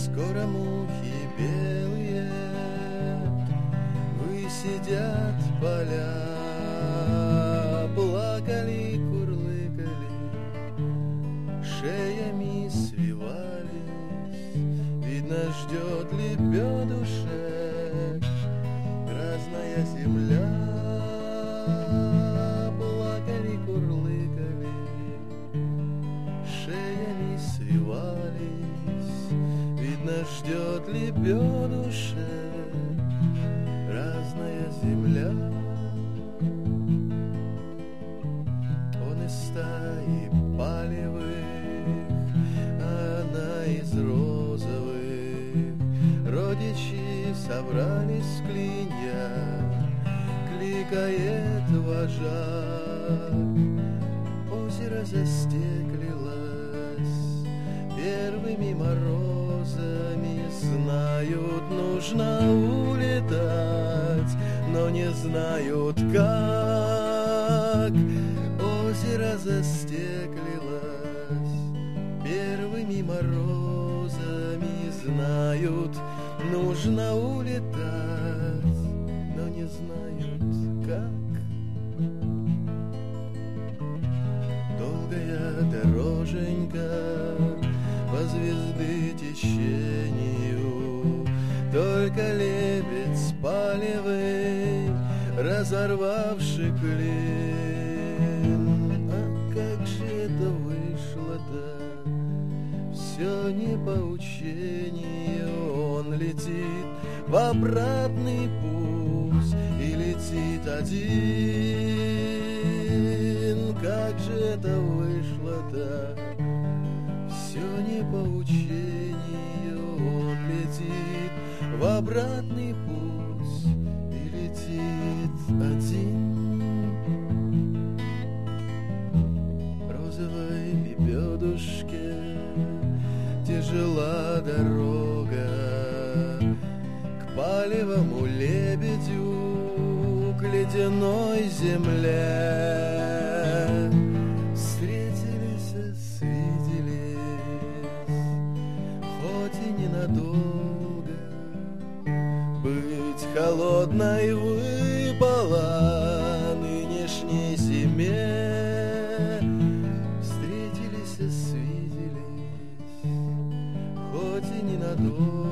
Скоро мухи белые высидят поля, плакали, курлыкали, шеями свивались, видно, ждет лебедушек разная земля. Плакали, курлыкали, шеями свивались, видно, ждет лебедушек разная земля. Он из стаи палевых, она из розовых, родичи собрались в клинья, кликает вожак. Озеро застеклилось первыми морозами, знают, нужно улетать, но не знают как. Озеро застеклилось первыми морозами, знают, нужно улетать, но не знают как. Долгая дороженька по звезды течению, только лебедь спаливый, разорвавший клин. А как же это вышло-то? Все не по учению. Он летит в обратный путь и летит один. Как же это вышло-то? Все не по учению. Он летит в обратный путь и летит один. Розовой лебедушке тяжела дорога к палевому лебедю, к ледяной земле. Встретились, свиделись, хоть и ненадолго, быть холодной выпало нынешней зиме. Встретились, свиделись, хоть и ненадолго,